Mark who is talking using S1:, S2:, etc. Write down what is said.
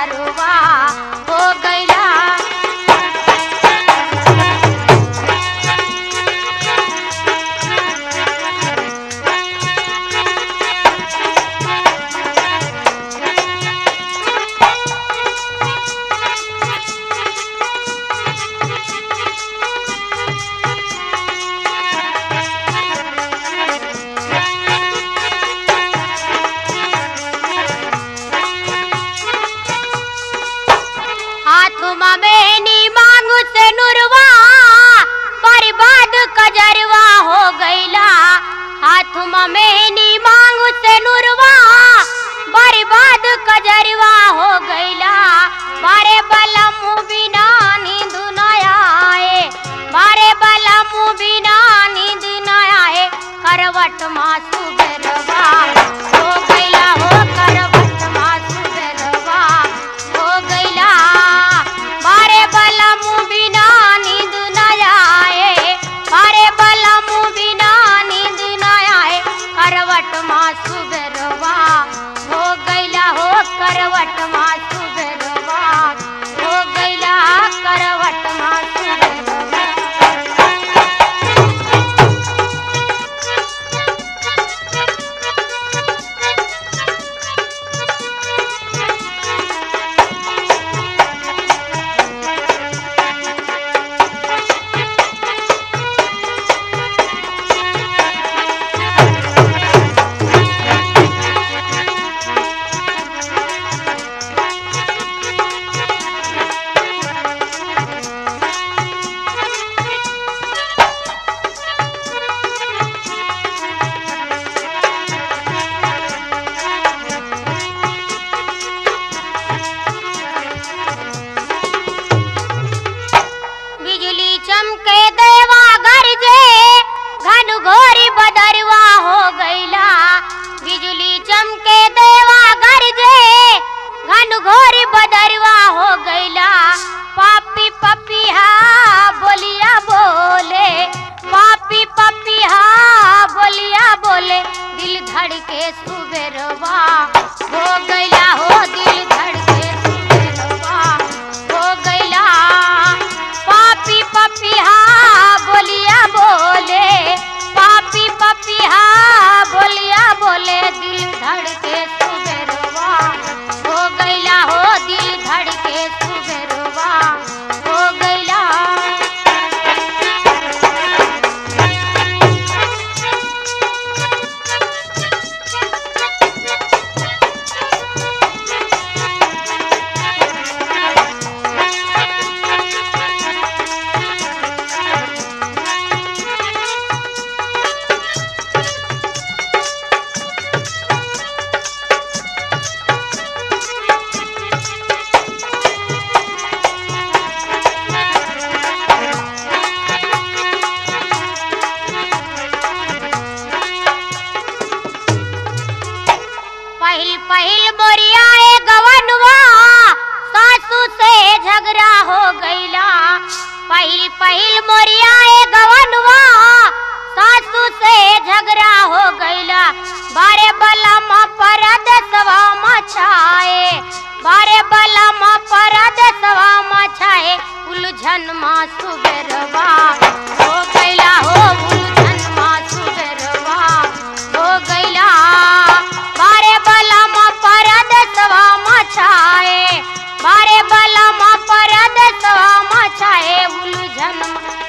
S1: सुबेरवा हो गईला। हाथुमा में नी मांगू से नुरवा बर्बाद कजरवा हो गईला। हाथुमा में नी मांगू से नुरवा बर्बाद कजरवा हो गईला। बारे बलमु बिना नींद न आए, बारे बलमु बिना नींद न आए। करवट माँ सुबेरवा हो गईला हो, करवट माँ सुबेरवा हो गईला। बारे बलमु बिना नींद न आए, बारे बलमु बिना नींद न आए। करवट माँ सुबेरवा हो गईला हो, करवट माँ सुबेरवा हो गईला, करवट माँ सुबेरवा। बिजली चमके देवा गरजे घन घोरी बदरवा हो गईला। बिजली चमके देवा गरजे घन घोरी बदरवा हो गईला। पापी पपिहा बोलिया बोले, पापी पपिहा बोलिया बोले। दिल धड़के सुबेरवा हो गईला हो, दिल धड़के सुबेरवा हो गईला। पापी पपिहा बोलिया बोले, पापी पपिहा बोलिया बोले। दिल धड़के सुबेरवा हो गईला हो, दिल धड़के सुबेरवा हो गईला। पहिल पहिल मोरिया गवनवा सासू से झगड़ा हो गईला। पहिल पहिल मोरिया गवनवा सासू से झगड़ा हो गईला। बारे बलमा परदेसवा मछाए, बारे बलमा परदेसवा मछाए। उलझन माँ सुबेरवा हो गईला हो, उलझन माँ सुबेरवा हो गईला। बारे बलमा परदेसवा मछाए, बारे बलमा परदेसवा मछाए। उलझन